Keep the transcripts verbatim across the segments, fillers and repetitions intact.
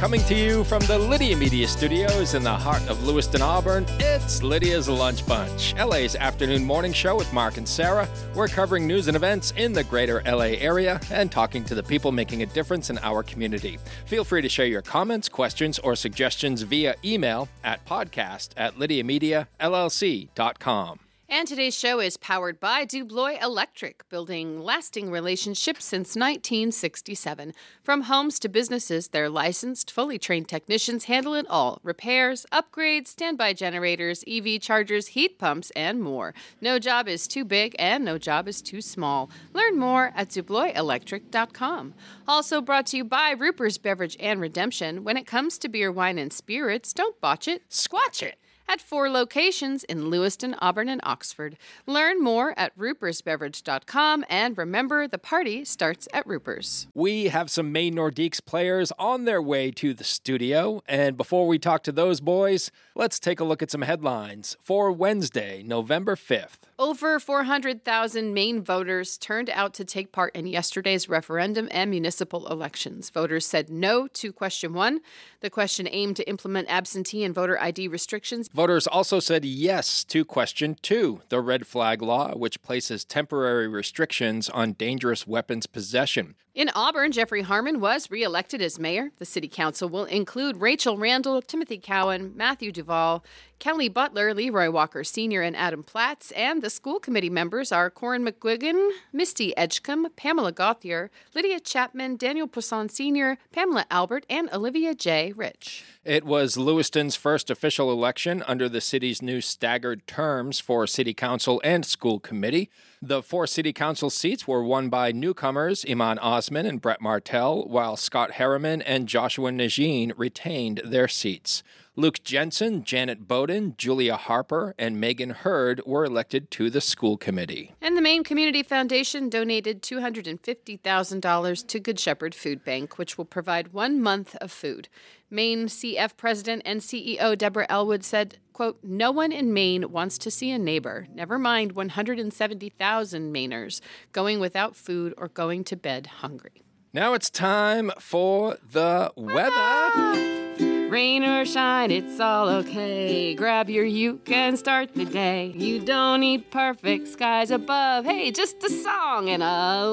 Coming to you from the Lydia Media Studios in the heart of Lewiston, Auburn, it's Lydia's Lunch Bunch, L A's afternoon morning show with Mark and Sarah. We're covering news and events in the greater L A area and talking to the people making a difference in our community. Feel free to share your comments, questions, or suggestions via email at podcast at lydia media l l c dot com. And today's show is powered by Dublois Electric, building lasting relationships since nineteen sixty-seven. From homes to businesses, their licensed, fully trained technicians handle it all. Repairs, upgrades, standby generators, E V chargers, heat pumps, and more. No job is too big and no job is too small. Learn more at dublois electric dot com. Also brought to you by Ruper's Beverage and Redemption. When it comes to beer, wine, and spirits, don't botch it, squatch it. At four locations in Lewiston, Auburn, and Oxford. Learn more at rupers beverage dot com, and remember, the party starts at Ruper's. We have some Maine Nordiques players on their way to the studio, and before we talk to those boys, let's take a look at some headlines for Wednesday, November fifth. Over four hundred thousand Maine voters turned out to take part in yesterday's referendum and municipal elections. Voters said no to question one. The question aimed to implement absentee and voter I D restrictions. Voters also said yes to question two, the red flag law, which places temporary restrictions on dangerous weapons possession. In Auburn, Jeffrey Harmon was reelected as mayor. The city council will include Rachel Randall, Timothy Cowan, Matthew Duvall, Kelly Butler, Leroy Walker Senior, and Adam Platts. And the school committee members are Corin McGuigan, Misty Edgecombe, Pamela Gauthier, Lydia Chapman, Daniel Poisson Senior, Pamela Albert, and Olivia J. Rich. It was Lewiston's first official election under the city's new staggered terms for city council and school committee. The four city council seats were won by newcomers Iman Osman and Brett Martell, while Scott Harriman and Joshua Najin retained their seats. Luke Jensen, Janet Bowden, Julia Harper, and Megan Hurd were elected to the school committee. And the Maine Community Foundation donated two hundred fifty thousand dollars to Good Shepherd Food Bank, which will provide one month of food. Maine C F President and C E O Deborah Elwood said, quote, "No one in Maine wants to see a neighbor, never mind one hundred seventy thousand Mainers, going without food or going to bed hungry." Now it's time for the weather. Rain or shine, it's all okay. Grab your uke and start the day. You don't need perfect skies above. Hey, just a song and a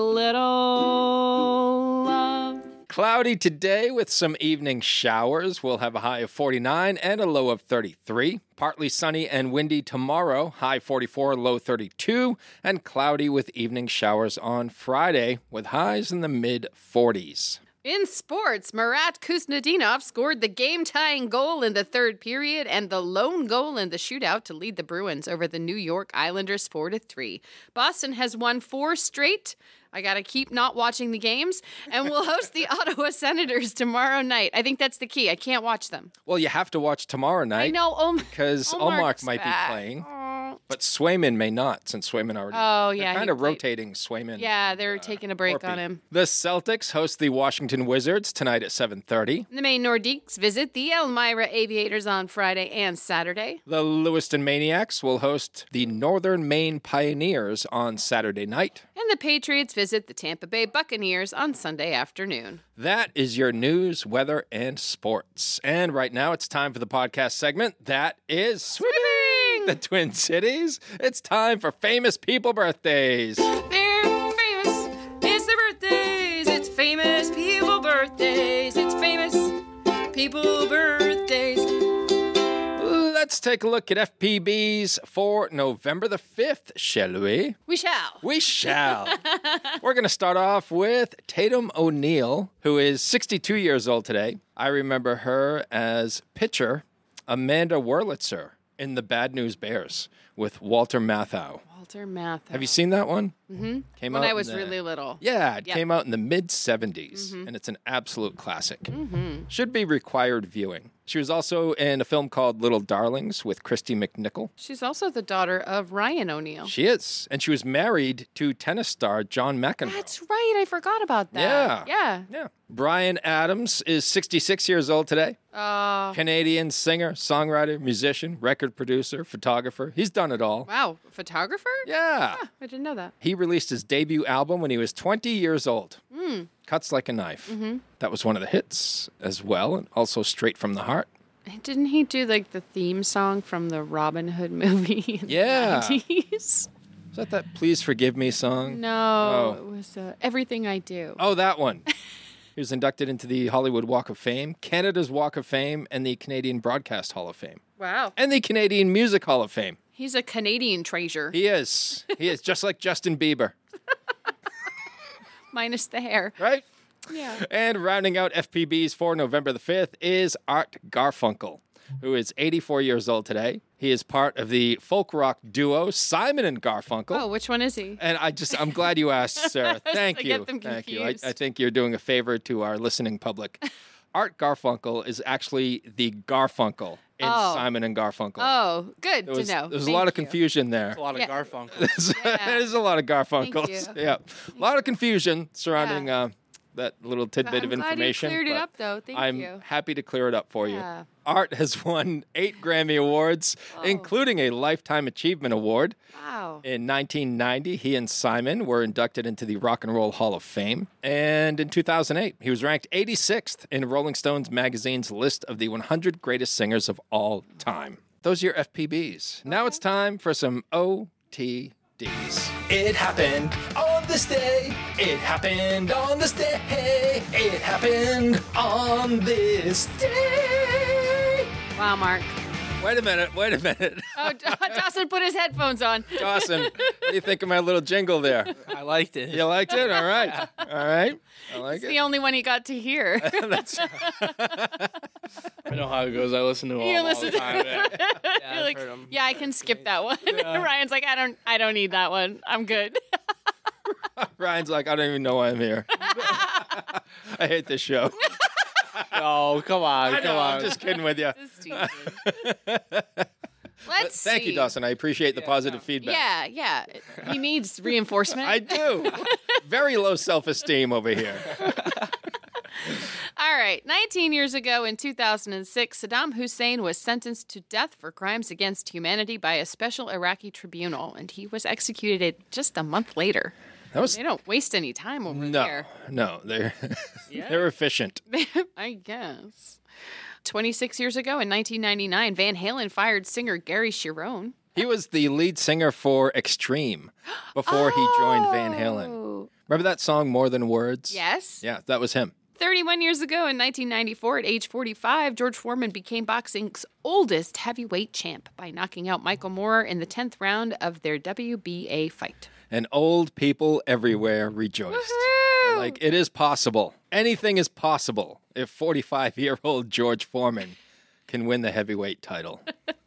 little love. Cloudy today with some evening showers. We'll have a high of forty-nine and a low of thirty-three. Partly sunny and windy tomorrow, high forty-four, low thirty-two. And cloudy with evening showers on Friday with highs in the mid-forties. In sports, Marat Kuznetsov scored the game-tying goal in the third period and the lone goal in the shootout to lead the Bruins over the New York Islanders four to three. Boston has won four straight. I got to keep not watching the games, and we'll host the Ottawa Senators tomorrow night. I think that's the key. I can't watch them. Well, you have to watch tomorrow night. I know. Oh, because Olmark's Olmark might back. be playing. But Swayman may not, since Swayman already... Oh, yeah. They're kind he of played. rotating Swayman. Yeah, they're uh, taking a break Orpy. on him. The Celtics host the Washington Wizards tonight at seven thirty. The Maine Nordiques visit the Elmira Aviators on Friday and Saturday. The Lewiston Maniacs will host the Northern Maine Pioneers on Saturday night. And the Patriots visit the Tampa Bay Buccaneers on Sunday afternoon. That is your news, weather, and sports. And right now it's time for the podcast segment that is Swimming! The Twin Cities. It's time for famous people birthdays. They're famous. It's their birthdays. It's famous people birthdays. It's famous people birthdays. Let's take a look at F P Bs for November the fifth, shall we? We shall. We shall. We're going to start off with Tatum O'Neal, who is sixty-two years old today. I remember her as pitcher Amanda Wurlitzer in The Bad News Bears with Walter Matthau. Walter Matthau. Have you seen that one? Mm-hmm. Came when out I was the, really little. Yeah, it yep. came out in the mid-seventies, mm-hmm. and it's an absolute classic. Mm-hmm. Should be required viewing. She was also in a film called Little Darlings with Christy McNichol. She's also the daughter of Ryan O'Neal. She is. And she was married to tennis star John McEnroe. That's right. I forgot about that. Yeah. Yeah. Yeah. Bryan Adams is sixty-six years old today. Uh, Canadian singer, songwriter, musician, record producer, photographer. He's done it all. Wow. Photographer? Yeah. Huh, I didn't know that. He released his debut album when he was twenty years old. Mm. Cuts Like a Knife. Mm-hmm. That was one of the hits as well, and also Straight from the Heart. Didn't he do like the theme song from the Robin Hood movie in Yeah. the nineties? Is that that Please Forgive Me song? No, Oh. it was uh, Everything I Do. Oh, that one. He was inducted into the Hollywood Walk of Fame, Canada's Walk of Fame, and the Canadian Broadcast Hall of Fame. Wow. And the Canadian Music Hall of Fame. He's a Canadian treasure, He is. He is, just like Justin Bieber, minus the hair. right? Yeah. And rounding out F P Bs for November the fifth is Art Garfunkel, who is eighty-four years old today. He is part of the folk rock duo Simon and Garfunkel. Oh, which one is he? And I just, I'm glad you asked, Sarah. Thank I you. get them Thank you. I, confused. I think you're doing a favor to our listening public. Art Garfunkel is actually the Garfunkel in Oh. Simon and Garfunkel. Oh, good There was, to know. There's a Thank lot of you. confusion there. A lot of Yeah. Garfunkel. There's, Yeah. there's a lot of Garfunkels. Thank you. Yeah. A lot of confusion surrounding Yeah. uh, that little tidbit I'm of glad you information. cleared it but up, though. Thank I'm you. happy to clear it up for Yeah. you. Art has won eight Grammy Awards, Oh. including a Lifetime Achievement Award. Wow. In nineteen ninety, he and Simon were inducted into the Rock and Roll Hall of Fame. And in two thousand eight, he was ranked eighty-sixth in Rolling Stones magazine's list of the one hundred greatest singers of all time. Those are your F P Bs. Now it's time for some O T Ds. It happened on this day. It happened on this day. It happened on this day. Wow, Mark. Wait a minute, wait a minute. Oh, Dawson put his headphones on. Dawson, what do you think of my little jingle there? I liked it. You liked it? All right. All right. I like It's it. the only one he got to hear. That's I know how it goes. I listen to them You all, listen the to- time. Yeah, yeah You're I've like, heard 'em. yeah, I can skip that one. Ryan's like, I don't, I don't need that one. I'm good. Ryan's like, I don't even know why I'm here. I hate this show. Oh, come on, I come know, on. I'm just kidding with you. Just teasing. Let's Thank see. you, Dawson. I appreciate the positive feedback. Yeah, yeah. He needs reinforcement. I do. Very low self-esteem over here. All right. nineteen years ago in two thousand six, Saddam Hussein was sentenced to death for crimes against humanity by a special Iraqi tribunal, and he was executed just a month later. That was They don't waste any time over no, there. no. They're they're efficient. I guess. twenty-six years ago in nineteen ninety-nine, Van Halen fired singer Gary Cherone. He was the lead singer for Extreme before he joined Van Halen. Oh. Remember that song More Than Words? Yes. Yeah, that was him. thirty-one years ago in nineteen ninety-four, at age forty-five, George Foreman became boxing's oldest heavyweight champ by knocking out Michael Moorer in the tenth round of their W B A fight. And old people everywhere rejoiced. Woohoo! Like, it is possible. Anything is possible if forty-five-year-old George Foreman can win the heavyweight title.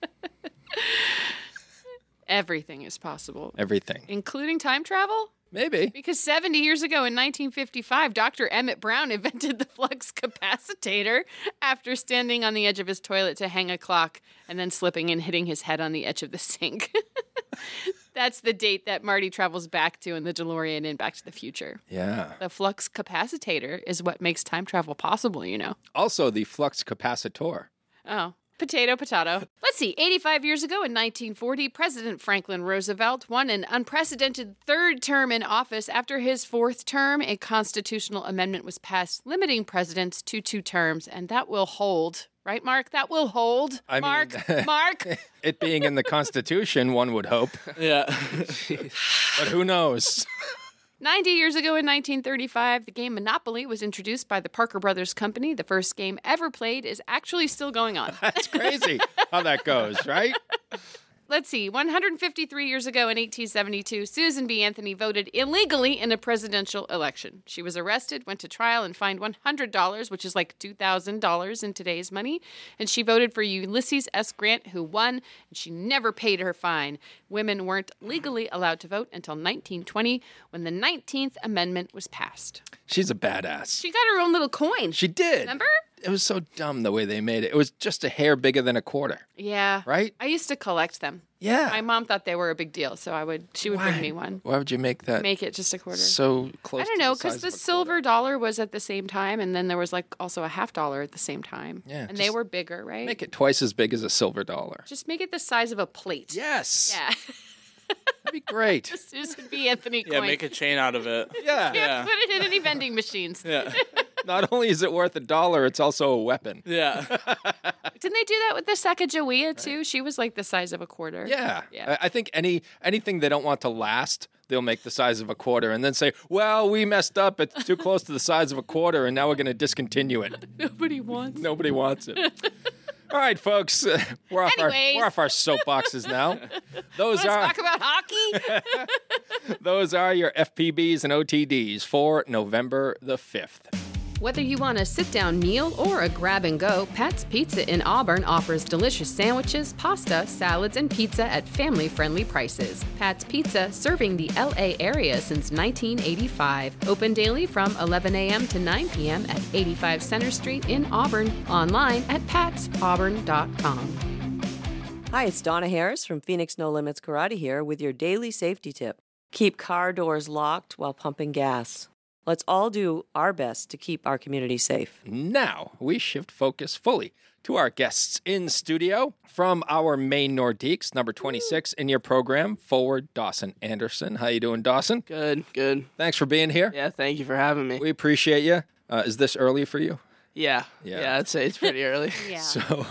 Everything is possible, Everything. including time travel. Maybe. Because seventy years ago in nineteen fifty-five, Doctor Emmett Brown invented the flux capacitor after standing on the edge of his toilet to hang a clock and then slipping and hitting his head on the edge of the sink. That's the date that Marty travels back to in the DeLorean in Back to the Future. Yeah. The flux capacitor is what makes time travel possible, you know. Also, the flux capacitor. Oh. Potato, potato. Let's see. eighty-five years ago in nineteen forty, President Franklin Roosevelt won an unprecedented third term in office. After his fourth term, a constitutional amendment was passed limiting presidents to two terms, and that will hold. Right, Mark? That will hold. I mean- Mark? Mark? It being in the Constitution, one would hope. Yeah. But who knows? ninety years ago in nineteen thirty-five, the game Monopoly was introduced by the Parker Brothers Company. The first game ever played is actually still going on. That's crazy how that goes, right? Let's see. one hundred fifty-three years ago in eighteen seventy-two, Susan B. Anthony voted illegally in a presidential election. She was arrested, went to trial, and fined one hundred dollars, which is like two thousand dollars in today's money. And she voted for Ulysses S. Grant, who won, and she never paid her fine. Women weren't legally allowed to vote until nineteen twenty, when the nineteenth Amendment was passed. She's a badass. She got her own little coin. She did. Remember? It was so dumb the way they made it. It was just a hair bigger than a quarter, Yeah. right? I used to collect them. Yeah. My mom thought they were a big deal, so I would. She would bring me one. Why would you make that Make it just a quarter. so close? I don't to know, the because size the of a silver quarter? dollar was at the same time, and then there was like also a half dollar at the same time. Yeah, and they just were bigger, right? Make it twice as big as a silver dollar. Just make it the size of a plate. Yes. Yeah. That'd be great. Susan B. Anthony Yeah, coin. make a chain out of it. Yeah. Yeah, put it in any vending machines. Yeah. Not only is it worth a dollar, it's also a weapon. Yeah. Didn't they do that with the Sacagawea too? She was like the size of a quarter. Yeah. Yeah. I I think any anything they don't want to last, they'll make the size of a quarter and then say, well, we messed up. It's too close to the size of a quarter, and now we're going to discontinue it. Nobody wants. Nobody wants it. All right, folks. Uh, we're, off our, Anyways. we're off our soapboxes now. Those Let's are talk about hockey. those are your F P Bs and O T Ds for November the fifth. Whether you want a sit-down meal or a grab-and-go, Pat's Pizza in Auburn offers delicious sandwiches, pasta, salads, and pizza at family-friendly prices. Pat's Pizza, serving the L A area since nineteen eighty-five. Open daily from eleven a.m. to nine p.m. at eighty-five Center Street in Auburn. Online at pats auburn dot com. Hi, it's Donna Harris from Phoenix No Limits Karate here with your daily safety tip. Keep car doors locked while pumping gas. Let's all do our best to keep our community safe. Now we shift focus fully to our guests in studio. From our Maine Nordiques, number twenty-six in your program, forward Dawson Anderson. How you doing, Dawson? Good, good. Thanks for being here. Yeah, thank you for having me. We appreciate you. Uh, is this early for you? Yeah. Yeah. Yeah, I'd say it's pretty early. Yeah. So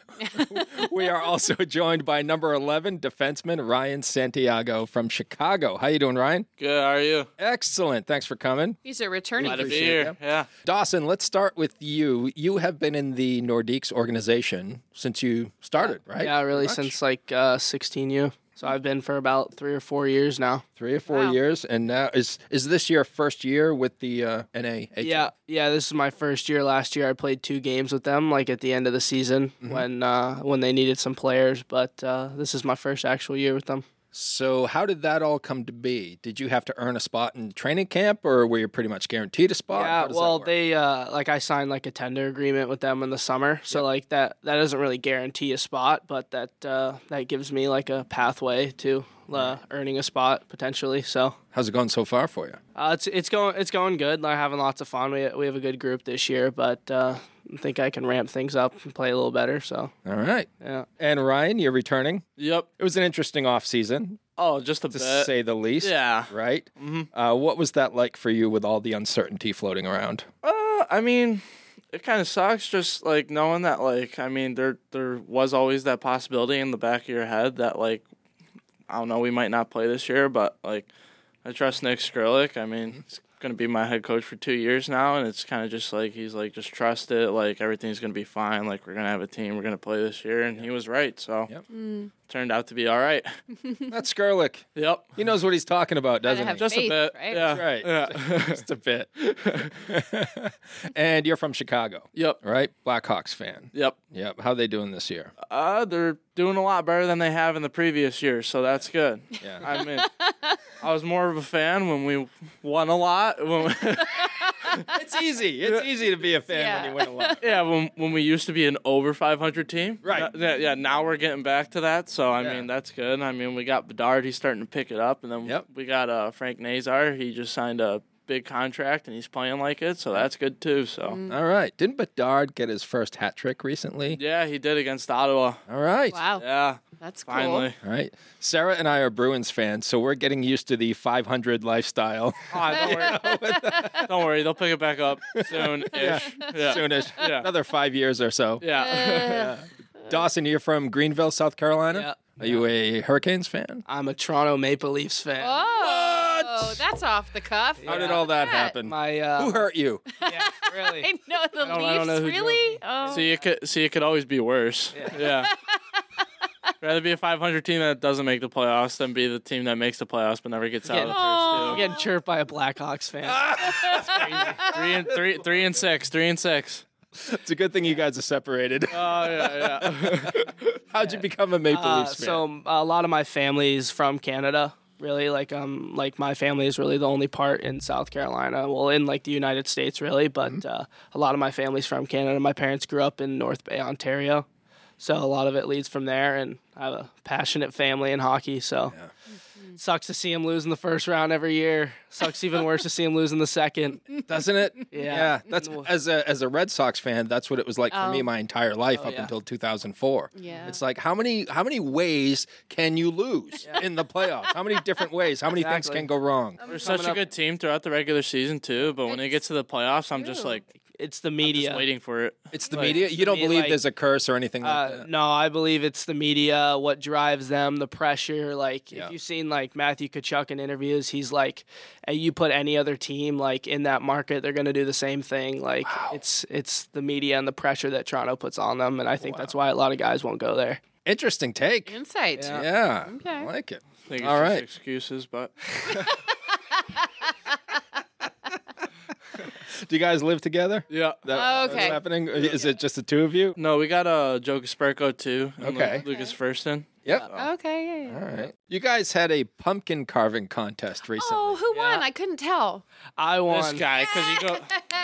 we are also joined by number eleven defenseman Ryan Santiago from Chicago. How you doing, Ryan? Good, how are you? Excellent. Thanks for coming. These are returning. Glad to be appreciate here. you. Yeah. Dawson, let's start with you. You have been in the Nordiques organization since you started, right? Yeah, really, Pretty much. since like uh, sixteen U. So I've been for about three or four years now. Three or four Wow. years, and now is is this your first year with the uh, N A H L? Yeah, yeah. This is my first year. Last year I played two games with them, like at the end of the season when uh, when they needed some players. But uh, this is my first actual year with them. So how did that all come to be? Did you have to earn a spot in training camp, or were you pretty much guaranteed a spot? How Yeah, does that well, work? they uh, like I signed like a tender agreement with them in the summer, so like that that doesn't really guarantee a spot, but that uh, that gives me like a pathway to uh, earning a spot potentially. So How's it going so far for you? uh, it's it's going it's going good. Like having lots of fun. We we have a good group this year, but uh, I think I can ramp things up and play a little better. So All right. yeah. And Ryan, you're returning. Yep. It was an interesting off season, Oh, just a to bit. say the least. Yeah. Right? Mm-hmm. Uh, what was that like for you with all the uncertainty floating around? Uh, I mean, it kind of sucks just like knowing that like I mean there there was always that possibility in the back of your head that like I don't know, we might not play this year, but like I trust Nick Skrlik. I mean, he's gonna be my head coach for two years now, and it's kind of just like he's like just trust it, like everything's gonna be fine, like we're gonna have a team, we're gonna play this year, and he was right. So Yep. turned out to be all right. That's Skrlik. Yep. He knows what he's talking about, Gotta doesn't have he? Just faith, a bit. right? Yeah. Right. Yeah. Just a bit. And you're from Chicago, Yep. right? Blackhawks fan. Yep. Yep. How they doing this year? Uh, they're doing a lot better than they have in the previous years, so that's good. Yeah. I mean, I was more of a fan when we won a lot. When we, It's easy. It's easy to be a fan Yeah. when you win a lot. yeah, when when we used to be an over five hundred team. Right. Yeah, yeah, now we're getting back to that, so I Yeah. mean, that's good. I mean, we got Bedard, he's starting to pick it up, and then Yep. we got uh, Frank Nazar, he just signed a big contract, and he's playing like it, so that's good too. So, All right. Didn't Bedard get his first hat trick recently? yeah, he did against Ottawa. All right. Wow. Yeah, That's cool. finally. All right. Sarah and I are Bruins fans, so we're getting used to the five hundred lifestyle Oh, don't, worry. Don't worry, they'll pick it back up soon-ish. Yeah. Yeah. soonish. Yeah. Another five years or so. Yeah. Dawson, you're from Greenville, South Carolina? Yeah. Are you a Hurricanes fan? I'm a Toronto Maple Leafs fan. Oh, that's off the cuff. How did all that happen? My uh, Who hurt you? Yeah, really. I know the I don't- I Leafs, don't know who really? Oh. See, it could see it could always be worse. Yeah. Rather be a five hundred team that doesn't make the playoffs than be the team that makes the playoffs but never gets out of the Oh. I'm getting chirped by a Blackhawks fan. first two. Three and three, three and six, three and six. It's a good thing you guys are separated. Oh yeah, yeah. How'd you become a Maple Uh, Leafs fan? so a lot of my family is from Canada. Really, like um, like my family is really the only part in South Carolina. Well, in like the United States, really. But uh, a lot of my family's from Canada. My parents grew up in North Bay, Ontario, so a lot of it leads from there. And I have a passionate family in hockey. So Sucks to see him lose in the first round every year. Sucks even worse to see him lose in the second. Doesn't it? Yeah. That's as a as a Red Sox fan, that's what it was like for Oh. me my entire life Oh, up yeah. until two thousand four. Yeah. It's like how many how many ways can you lose in the playoffs? How many different ways? How many things Exactly. can go wrong? We're such a up- good team throughout the regular season too, but when it gets to the playoffs, I'm just true. like It's the I'm media. just waiting for it. It's the Like, media. You don't me, believe like, there's a curse or anything like Uh, that. no, I believe it's the media, what drives them, the pressure. Like, Yeah. if you've seen like Matthew Tkachuk in interviews, he's like, "Hey, you put any other team like in that market, they're gonna do the same thing." Like, it's it's the media and the pressure that Toronto puts on them, and I think that's why a lot of guys won't go there. Interesting take. Insight. Yeah. Yeah, Okay. I like it. I think it's All just right. excuses, but Do you guys live together? yeah. That, Oh, That's okay. happening? Is it just the two of you? No, we got a uh, Joe Gasperko too. and Lu- Okay. Lucas Furston. Yep. Okay. Yeah, yeah. All right. You guys had a pumpkin carving contest recently. Oh, who won? I couldn't tell. I won. This guy, because you go.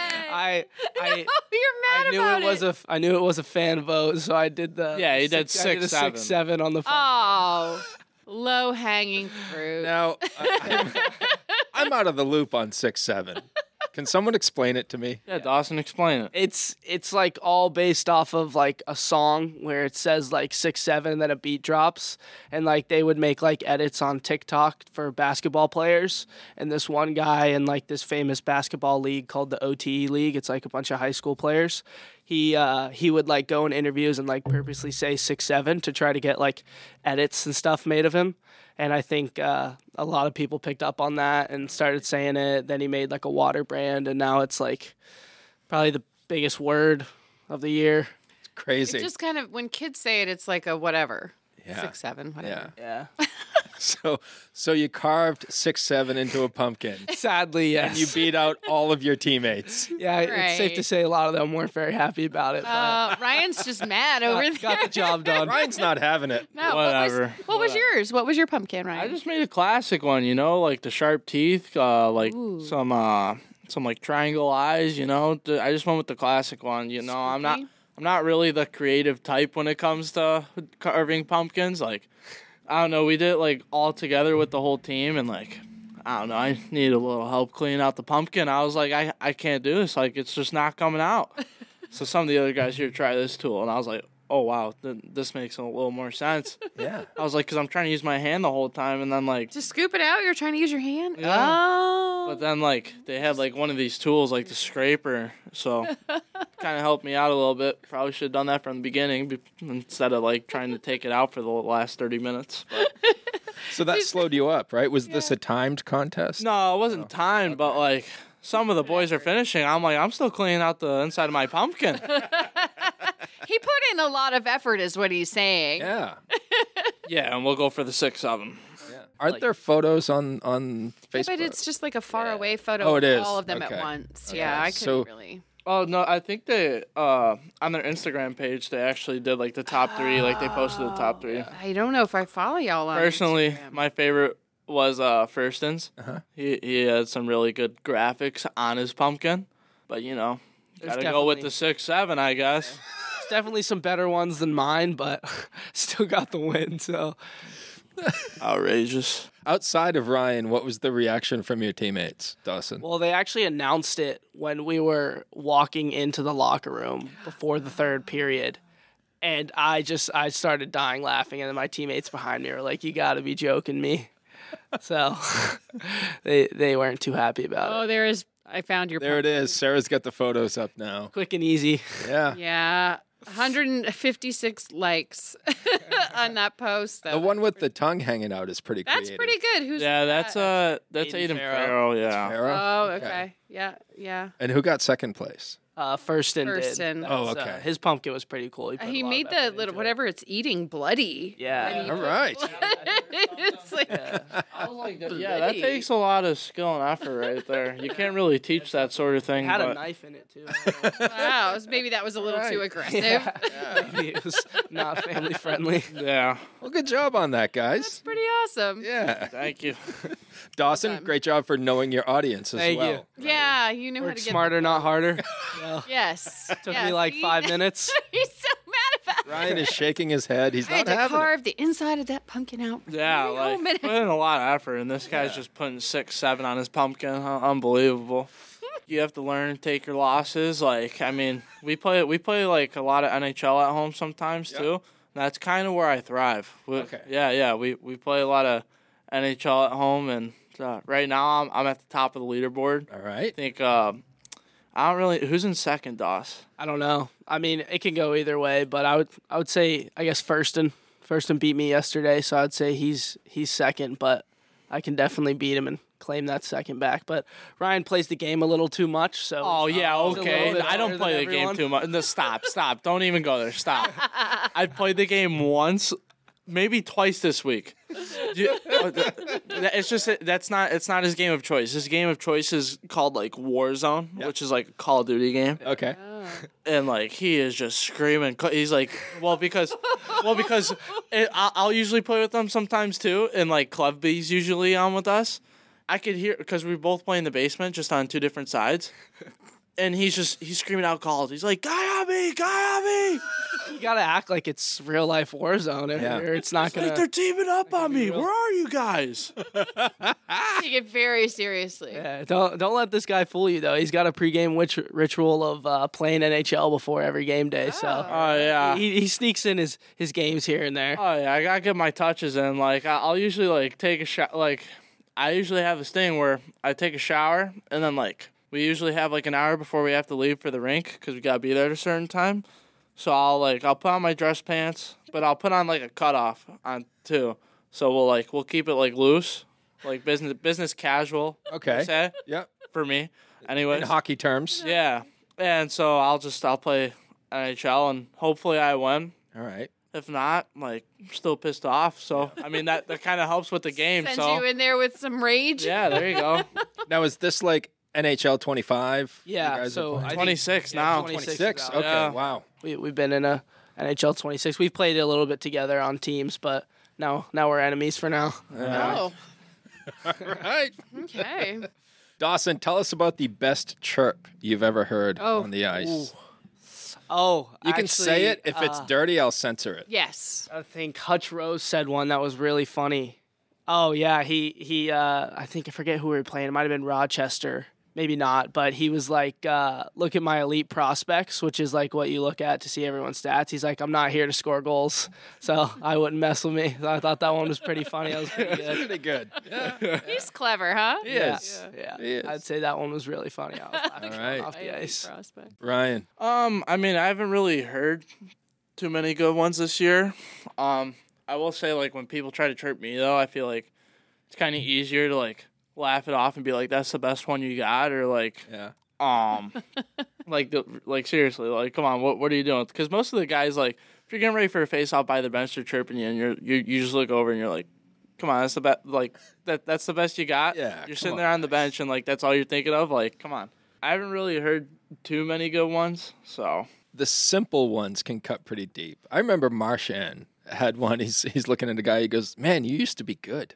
I I. Oh, you're mad I knew about it was a f- I knew it was a fan vote, so I did the Yeah, he did six, I did a six, seven. six seven on the phone. Oh, low hanging fruit. Now, I, I'm, I'm out of the loop on six seven. Can someone explain it to me? Yeah, Dawson, explain it. It's it's like all based off of like a song where it says like six seven and then a beat drops, and like they would make like edits on TikTok for basketball players. And this one guy in like this famous basketball league called the O T E League, it's like a bunch of high school players. He uh, he would like go in interviews and like purposely say six seven to try to get like edits and stuff made of him. And I think uh, a lot of people picked up on that and started saying it. Then he made like a water brand, and now it's like probably the biggest word of the year. It's crazy. It just kind of, when kids say it, it's like a whatever. Yeah. Six, seven, whatever. yeah. Yeah. So, so you carved six seven into a pumpkin. Sadly, yes. You beat out all of your teammates. yeah, it's safe to Right. say a lot of them weren't very happy about it. But Uh, Ryan's just mad over there. got the job done. Ryan's not having it. No, Whatever. What was, what was yours? What was your pumpkin, Ryan? I just made a classic one, you know, like the sharp teeth, uh, like Ooh. some uh, some like triangle eyes, you know. D- I just went with the classic one, you know. I'm not Spooky? I'm not really the creative type when it comes to carving pumpkins. Like, I don't know, we did it like all together with the whole team, and like, I don't know, I needed a little help cleaning out the pumpkin. I was like, I I can't do this. Like, it's just not coming out. So some of the other guys here try this tool, and I was like, oh wow, th- this makes a little more sense. Yeah. I was like, because I'm trying to use my hand the whole time, and then like. to scoop it out, you're trying to use your hand? Yeah. Oh. But then, like, they had, like, one of these tools, like the scraper, so kind of helped me out a little bit. Probably should have done that from the beginning be- instead of, like, trying to take it out for the last thirty minutes. But So that slowed you up, right? Was this a timed contest? no, it wasn't timed, but, like, some of the boys are finishing. I'm like, I'm still cleaning out the inside of my pumpkin. He put in a lot of effort, is what he's saying. Yeah. Yeah, and we'll go for the six of them. Aren't there photos on on Yeah, Facebook? but it's just like a far away photo Oh, it of is. all of them Okay. at once. Okay. Yeah, I So- couldn't really. Oh, no, I think they, uh, on their Instagram page, they actually did, like, the top three. Like, they posted the top three. I don't know if I follow y'all on Personally, Instagram. my favorite was uh Firstons. Uh-huh. He he had some really good graphics on his pumpkin, but you know, There's gotta go with definitely- the six seven, I guess. There's definitely some better ones than mine, but still got the win. So Outrageous. Outside of Ryan, what was the reaction from your teammates, Dawson? well, they actually announced it when we were walking into the locker room before the third period. And I just I started dying laughing, and then my teammates behind me were like, "You got to be joking me." So they they weren't too happy about Oh, it. there is. I found your. There it is. Sarah's got the photos up now. Quick and easy. Yeah. Yeah, one hundred fifty-six likes on that post. Though. The one with the tongue hanging out is pretty That's creative. pretty good. Who's Yeah, that? that's uh that's Aiden Aiden Farrell. Farrell, yeah. Farrell? Oh, okay. Yeah, yeah. And who got second place? Uh, Firston did. Firston. Oh, That's, uh, okay. his pumpkin was pretty cool. He, put Uh, a he lot of made effort the into little it. whatever it's eating bloody. Yeah. And he All put right. blood- it's like, I was like, yeah, that Bloody. takes a lot of skill and effort right there. You can't really teach that sort of It thing. had a but knife in it too. I don't know. wow, so maybe that was a little too Right. aggressive. Maybe it was not family friendly. yeah, Well, good job on that, guys. That's pretty awesome. Yeah. thank you. Dawson, Well done. great job for knowing your audience as Thank you. well. Yeah, you knew how Work to get smarter, not harder. Well, Yes. took Yeah, me like see? five minutes. He's so mad about Ryan is shaking his head. He's I had not to having it. carve the inside of that pumpkin out. Yeah, Every like minute. put in a lot of effort, and this guy's just putting six, seven on his pumpkin. Un- Unbelievable. You have to learn, take your losses. Like, I mean, we play we play like a lot of N H L at home sometimes Yep. too. That's kind of where I thrive. We, Okay. Yeah, yeah. We we play a lot of N H L at home, and uh, right now I'm I'm at the top of the leaderboard. All right. I think uh, I don't really. Who's in second, Doss? I don't know. I mean, it can go either way, but I would I would say I guess Thurston. Thurston beat me yesterday, so I'd say he's he's second, but I can definitely beat him and claim that second back. But Ryan plays the game a little too much, so Oh yeah, he's a little okay. bit I don't better play than the game everyone. too much. No, stop, stop. Don't even go there. Stop. I played the game once, maybe twice this week. You- It's just that's not it's not his game of choice. His game of choice is called like Warzone, which is like a Call of Duty game. Okay. And like he is just screaming. He's like, well, because, well, because it, I'll, I'll usually play with them sometimes too, and like Club B's usually on with us. I could hear because we both play in the basement, just on two different sides. And he's just he's screaming out calls. He's like, "Guy on me, guy on me!" You gotta act like it's real life Warzone, or Yeah. it's not Like gonna. they're teaming up on me. Where are you guys? Take it very seriously. Yeah, don't don't let this guy fool you though. He's got a pregame witch- ritual of uh, playing N H L before every game day, so Oh yeah. he, he sneaks in his, his games here and there. Oh yeah, I gotta get my touches in. Like I- I'll usually like take a shot. Like I usually have this thing where I take a shower and then like we usually have like an hour before we have to leave for the rink because we gotta be there at a certain time. So I'll like I'll put on my dress pants, but I'll put on like a cutoff on too. So we'll like we'll keep it like loose, like business business casual. Okay. per se, Yep. for me. Anyways. In hockey terms. Yeah, and so I'll just I'll play N H L and hopefully I win. All right. If not, like, I'm still pissed off. So, I mean, that, that kind of helps with the game. Send so, you in there with some rage. yeah, there you go. Now, is this like N H L twenty-five? Yeah, You guys are so playing? I think- twenty-six yeah, now. twenty-six twenty-six. now. Okay. Yeah. Wow. We we've been in a N H L twenty-six. We've played a little bit together on teams, but now now we're enemies for now. Oh, Right. okay. Dawson, tell us about the best chirp you've ever heard Oh. on the ice. Oh, You can say it. actually, If it's uh, dirty, I'll censor it. Yes. I think Hutch Rose said one that was really funny. Oh yeah, he he. Uh, I think I forget who we were playing. It might have been Rochester, maybe not. But he was like, uh, "Look at my elite prospects," which is like what you look at to see everyone's stats. He's like, "I'm not here to score goals, so I wouldn't mess with me." So I thought that one was pretty funny. That was pretty good. Pretty good. Yeah. He's clever, huh? Yeah, is. yeah. He is. I'd say that one was really funny. I was laughing All right. off the ice. Prospect. Ryan. Um, I mean, I haven't really heard too many good ones this year. Um, I will say, like, when people try to chirp me, though, I feel like it's kind of easier to, like, laugh it off and be like, that's the best one you got, or, like, Yeah. um, like, the, like seriously, like, come on, what what are you doing? Because most of the guys, like, if you're getting ready for a face-off by the bench, they're chirping you, and you're, you you just look over and you're like, come on, that's the best, like, that that's the best you got? Yeah, You're come sitting on. there on the bench, and, like, that's all you're thinking of? Like, come on. I haven't really heard too many good ones, so... The simple ones can cut pretty deep. I remember Marchand had one. He's he's looking at a guy. He goes, "Man, you used to be good."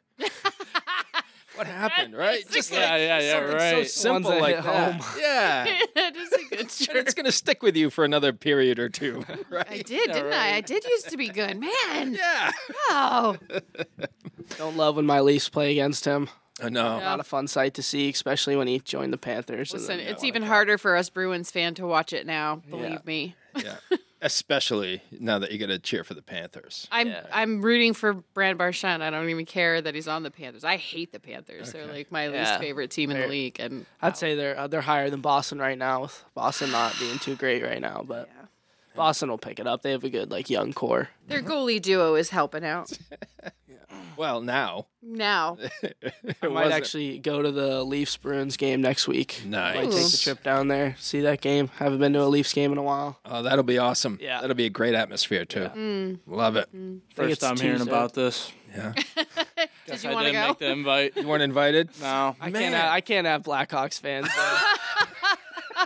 What happened, right? Just Yeah, yeah, yeah, something right. so simple Ones that like hit that. home. Yeah. That is a good And shirt. it's gonna stick with you for another period or two, right? I did, didn't I? I did used to be good, man. Yeah. Oh, Don't love when my Leafs play against him. I know. Yeah. Not a fun sight to see, especially when he joined the Panthers. and listen, then- it's even harder for us Bruins fan to watch it now. Believe Yeah. me. Yeah. Especially now that you got to cheer for the Panthers. I'm Yeah. I'm rooting for Brand Marchand. I don't even care that he's on the Panthers. I hate the Panthers. They're like my least Yeah. favorite team in the Fair. league. And I'd say they're uh, they're higher than Boston right now, with Boston not being too great right now. But Yeah. Boston will pick it up. They have a good like young core. their goalie duo is helping out Well, now now. I might actually go to the Leafs Bruins game next week. Nice. Might take the trip down there, see that game. Haven't been to a Leafs game in a while. Oh, that'll be awesome. Yeah. That'll be a great atmosphere too. Mm. Love it. think First it's time hearing Tuesday. about this. Yeah. Guess you I wanna didn't go? make the invite. You weren't invited? No. I Man. can't. Have, I can't have Blackhawks fans. Though.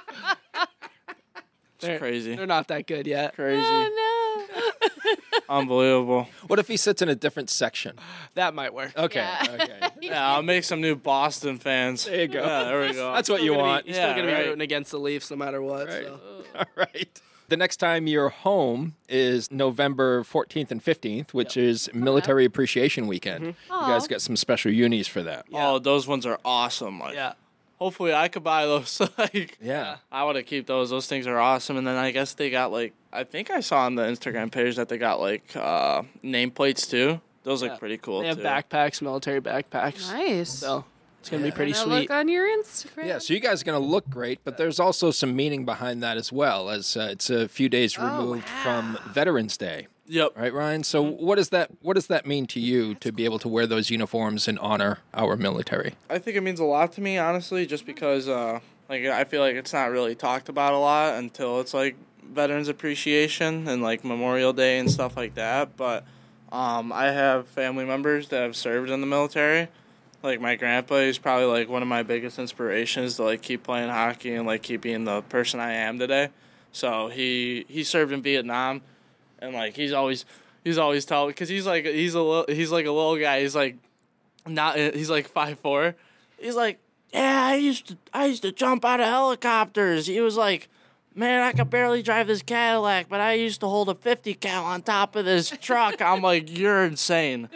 It's crazy. They're not that good yet. Crazy. Oh no. Unbelievable. What if he sits in a different section? That might work. Okay. Yeah. Okay. Yeah, I'll make some new Boston fans. There you go. Yeah, there we go. That's what you Still gonna be- want. You're Yeah, still gonna be right. rooting against the Leafs no matter what. Right. So. All right. The next time you're home is November fourteenth and fifteenth, which is Military Appreciation Weekend. You guys got some special unis for that. Oh, those ones are awesome. Like, Yeah. hopefully I could buy those. like, Yeah. I want to keep those. Those things are awesome. And then I guess they got like, I think I saw on the Instagram page that they got like uh, nameplates too. Those Yeah. look pretty cool They have too. backpacks, military backpacks. Nice. So it's going to be pretty Gonna sweet. Look on your Instagram. Yeah, so you guys are going to look great, but there's also some meaning behind that as well, as uh, it's a few days removed from Veterans Day. Yep. Right, Ryan? So what does that what does that mean to you to be able to wear those uniforms and honor our military? I think it means a lot to me, honestly, just because uh, like I feel like it's not really talked about a lot until it's like Veterans Appreciation and like Memorial Day and stuff like that. But um, I have family members that have served in the military. Like my grandpa is probably like one of my biggest inspirations to like keep playing hockey and like keep being the person I am today. So he he served in Vietnam, and like he's always he's always tall because he's like he's a little, he's like a little guy. He's like not he's like five four. He's like, yeah, I used to I used to jump out of helicopters. He was like, man, I could barely drive this Cadillac, but I used to hold a fifty cal on top of this truck. I'm like, you're insane.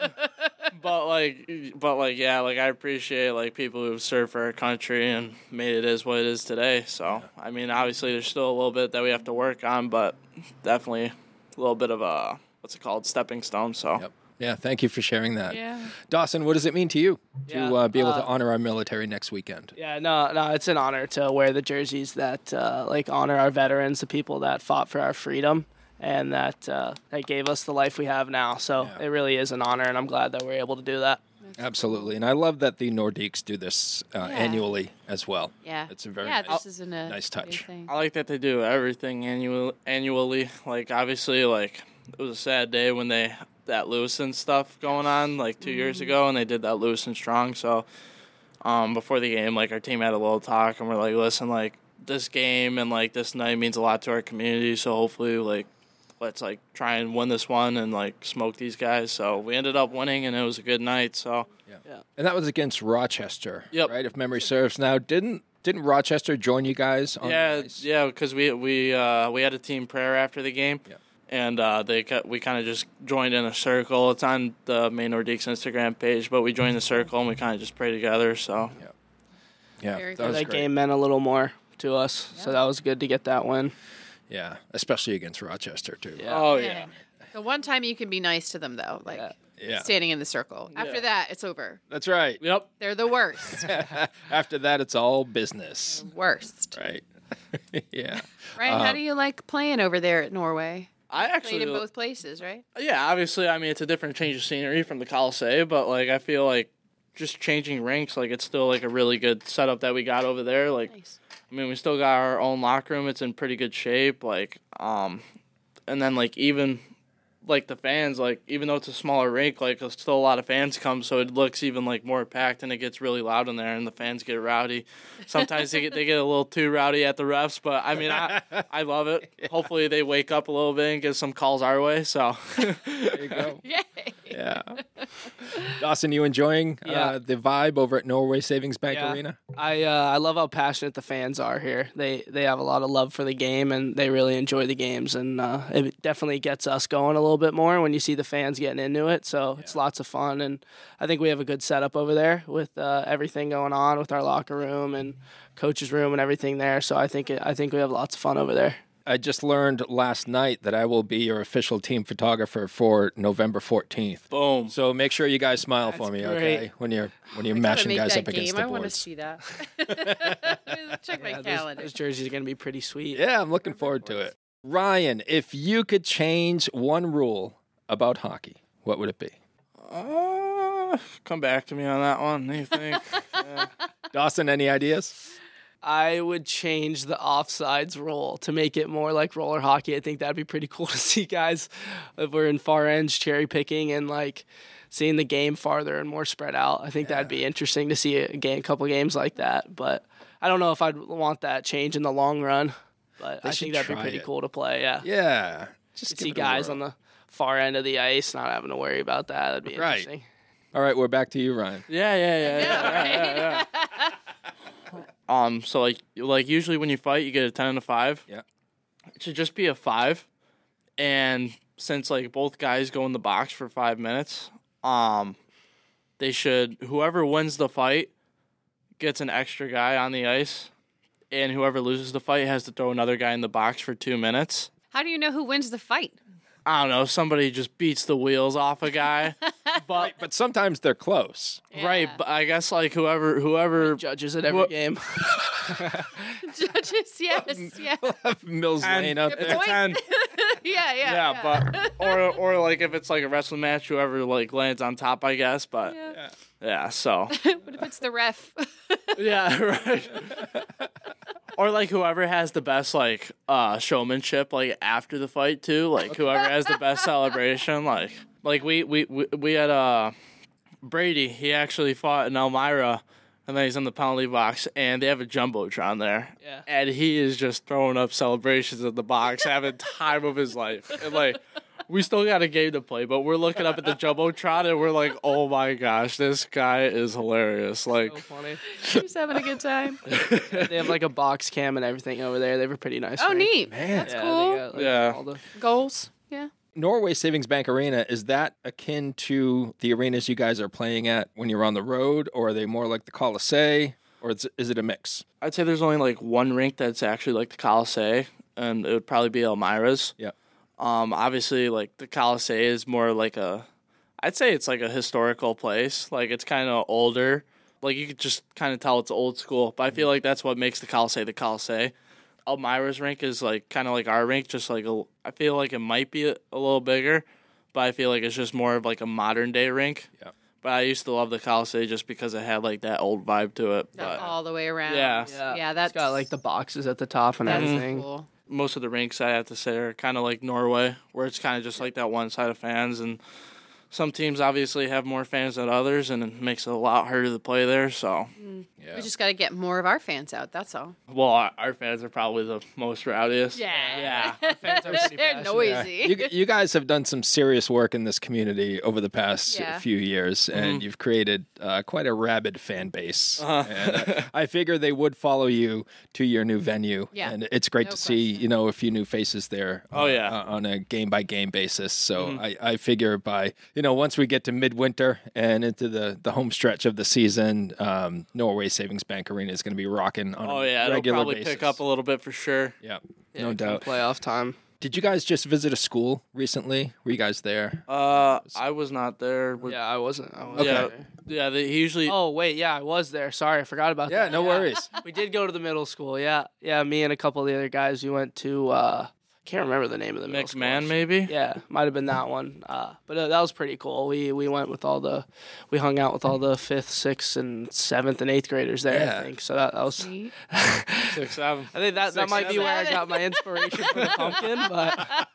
But like, but like, yeah, like I appreciate like people who've served for our country and made it as what it is today. So I mean, obviously, there's still a little bit that we have to work on, but definitely a little bit of a what's it called, stepping stone. So. Yep. Yeah, thank you for sharing that. Yeah. Dawson, what does it mean to you to Yeah, uh, be able to uh, honor our military next weekend? Yeah, no, no, it's an honor to wear the jerseys that uh, like honor our veterans, the people that fought for our freedom, and that uh, that gave us the life we have now. So Yeah. it really is an honor, and I'm glad that we're able to do that. Absolutely. And I love that the Nordiques do this uh, Yeah. annually as well. Yeah. It's a very yeah, nice, this isn't a nice new touch. thing. I like that they do everything annual annually. Like obviously, like it was a sad day when they that Lewiston stuff going on like two years ago, and they did that Lewiston Strong. So um, before the game, like our team had a little talk, and we're like, listen, like this game and like this night means a lot to our community. So hopefully, like let's like try and win this one and like smoke these guys. So we ended up winning, and it was a good night. So And that was against Rochester, Yep. right? If memory serves. Now, didn't didn't Rochester join you guys on yeah, the ice? yeah, because we we uh, we had a team prayer after the game. Yeah. And uh, they cut, we kind of just joined in a circle. It's on the Maine Nordiques Instagram page, but we joined the circle and we kind of just pray together. So Yeah, Very that good. was That great. game meant a little more to us, so that was good to get that win. Yeah, especially against Rochester, too. Yeah. oh yeah, The one time you can be nice to them, though, like Yeah. Yeah. standing in the circle. After that, it's over. That's right. yep. They're the worst. After that, it's all business, worst. right? yeah. Ryan, how do you like playing over there at Norway? I Played actually in both places, right? yeah. Obviously, I mean it's a different change of scenery from the Coliseum, but like I feel like just changing rinks, like it's still like a really good setup that we got over there. Like Nice. I mean we still got our own locker room. It's in pretty good shape. Like um, and then like even. Like the fans, like even though it's a smaller rink, like there's still a lot of fans come, so it looks even like more packed, and it gets really loud in there, and the fans get rowdy. Sometimes they get they get a little too rowdy at the refs, but I mean I I love it. Hopefully they wake up a little bit and get some calls our way. So There you go. Yay! Yeah. Dawson, you enjoying uh, Yeah. the vibe over at Norway Savings Bank Yeah. Arena? I uh, I love how passionate the fans are here. They they have a lot of love for the game, and they really enjoy the games, and uh, it definitely gets us going a little bit more when you see the fans getting into it. So it's lots of fun, and I think we have a good setup over there with uh, everything going on with our locker room and coach's room and everything there. So I think it, I think we have lots of fun over there. I just learned last night that I will be your official team photographer for November fourteenth. boom. So make sure you guys smile for me, great. okay? When you're when you're I gotta mashing make guys that up against game. the I want to boards. see that. Check my Yeah, those, calendar. those jerseys are going to be pretty sweet. Yeah, I'm looking forward to it. Ryan, if you could change one rule about hockey, what would it be? Uh, come back to me on that one. What do you think? Yeah. Dawson, any ideas? I would change the offsides rule to make it more like roller hockey. I think that'd be pretty cool to see guys if we're in far ends cherry picking and like seeing the game farther and more spread out. I think that'd be interesting to see a game, couple games like that. But I don't know if I'd want that change in the long run. But They I should think that'd be try pretty it. cool to play. Yeah, Yeah. Just see give it a guys whirl. on the far end of the ice, not having to worry about that. That'd be Right. interesting. All right, we're back to you, Ryan. Yeah, yeah, yeah, yeah, yeah, yeah, yeah. Um, so like, like usually when you fight, you get a ten and a five. Yeah. it should just be a five. And since like both guys go in the box for five minutes, um, they should whoever wins the fight gets an extra guy on the ice, and whoever loses the fight has to throw another guy in the box for two minutes. How do you know who wins the fight? I don't know. Somebody just beats the wheels off a guy, but But sometimes they're close. right. But I guess like whoever whoever Judges at every Wha- game. Judges, yes, yeah. Mills And Lane out if there. it's ten, yeah, yeah, yeah, but or or like if it's like a wrestling match, whoever like lands on top, I guess. But yeah, Yeah. so What if it's the ref? yeah, right. Or like whoever has the best like uh showmanship like after the fight too, like whoever has the best celebration, like like we we we, we had uh Brady, he actually fought in Elmira. And then he's in the penalty box, and they have a jumbotron there. Yeah. And he is just throwing up celebrations in the box, having time of his life. And like, we still got a game to play, but we're looking up at the jumbotron, and we're like, "Oh my gosh, this guy is hilarious!" Like, So funny. He's having a good time. They have like a box cam and everything over there. They have a pretty nice. Oh, rink. neat. Man. That's Yeah, cool. They got, like, Yeah. all the- Goals. Yeah. Norway Savings Bank Arena, is that akin to the arenas you guys are playing at when you're on the road, or are they more like the Colisee, or is, is it a mix? I'd say there's only like one rink that's actually like the Colisee, and it would probably be Elmira's. Yeah. Um, obviously, like the Colisee is more like a, I'd say it's like a historical place. Like it's kind of older. Like you could just kind of tell it's old school. But I feel like that's what makes the Colisee the Colisee. Elmira's rink is like kind of like our rink, just like a, I feel like it might be a, a little bigger, but I feel like it's just more of like a modern day rink. Yeah. But I used to love the Colisee just because it had like that old vibe to it. But All the way around. Yeah. Yeah, Yeah, that's it's got like the boxes at the top and that's everything. cool. most of the rinks I have to say are kind of like Norway, where it's kind of just like that one side of fans, and some teams obviously have more fans than others, and it makes it a lot harder to play there. So, Yeah. We just got to get more of our fans out. That's all. well, our, our fans are probably the most rowdiest. Yeah. Fans are pretty They're passionate. noisy. you, you guys have done some serious work in this community over the past Yeah. few years, and you've created uh, quite a rabid fan base. And uh, I figure they would follow you to your new venue, Yeah. and it's great No to see question. you know a few new faces there. Oh, uh, yeah. uh, on a game by game basis. So I, I figure by you know once we get to midwinter and into the the home stretch of the season, um, Norway Savings Bank Arena is going to be rocking on Oh a yeah, it'll regular probably basis. pick up a little bit for sure. Yeah, Yeah, no come doubt. Playoff time. Did you guys just visit a school recently? Were you guys there? Uh, I was not there. With, Yeah, I wasn't. I wasn't yeah, there. yeah. They he usually. Oh wait, yeah, I was there. Sorry, I forgot about Yeah, that. no worries. We did go to the middle school. Yeah, yeah. Me and a couple of the other guys. We went to. uh Can't remember the name of the middle school. McMahon, maybe. Yeah, might have been that one. Uh, but uh, that was pretty cool. We we went with all the, we hung out with all the fifth, sixth, and seventh and eighth graders there. Yeah. I think so. That, that was. Neat. Six, seven. I think that, that Six, might be seven. where I got my inspiration for the pumpkin. But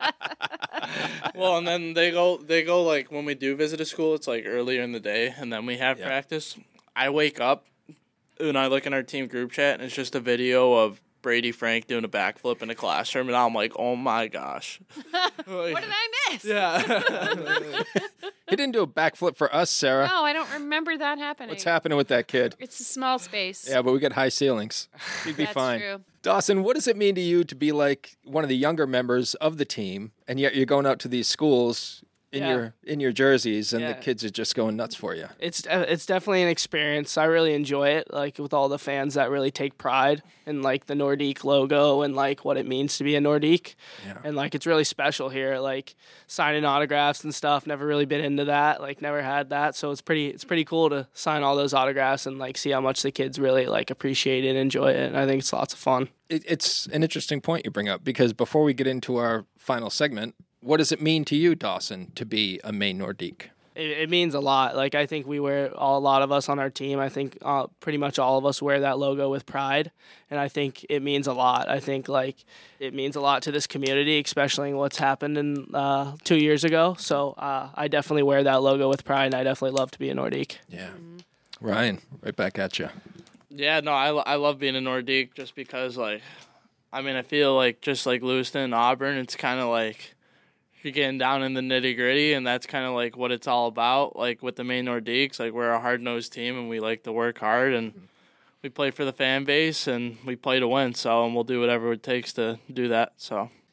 Well, and then they go, they go like when we do visit a school, it's like earlier in the day, and then we have Yeah. practice. I wake up and I look in our team group chat, and it's just a video of Brady Frank doing a backflip in a classroom, and I'm like, oh my gosh. Like, What did I miss? yeah. He didn't do a backflip for us, Sarah. No, I don't remember that happening. What's happening with that kid? It's a small space. Yeah, but we got high ceilings. He'd be That's fine. true. Dawson, what does it mean to you to be like one of the younger members of the team, and yet you're going out to these schools in Yeah. your in your jerseys, and the Yeah. kids are just going nuts for you? it's uh, it's definitely an experience. I really enjoy it. Like with all the fans that really take pride in like the Nordique logo and like what it means to be a Nordique. Yeah. And like it's really special here. Like signing autographs and stuff. Never really been into that. Like never had that. So it's pretty it's pretty cool to sign all those autographs and like see how much the kids really like appreciate it and enjoy it. And I think it's lots of fun. It, it's an interesting point you bring up, because before we get into our final segment, what does it mean to you, Dawson, to be a Maine Nordique? It, it means a lot. Like I think we wear all, a lot of us on our team. I think uh, pretty much all of us wear that logo with pride, and I think it means a lot. I think like it means a lot to this community, especially what's happened in uh, two years ago. So uh, I definitely wear that logo with pride, and I definitely love to be a Nordique. Yeah. Ryan, right back at you. Yeah, no, I, I love being a Nordique just because, like, I mean, I feel like just like Lewiston and Auburn, it's kind of like you're getting down in the nitty gritty, and that's kind of like what it's all about. Like with the Maine Nordiques, like we're a hard nosed team, and we like to work hard, and we play for the fan base, and we play to win. So, and we'll do whatever it takes to do that. So.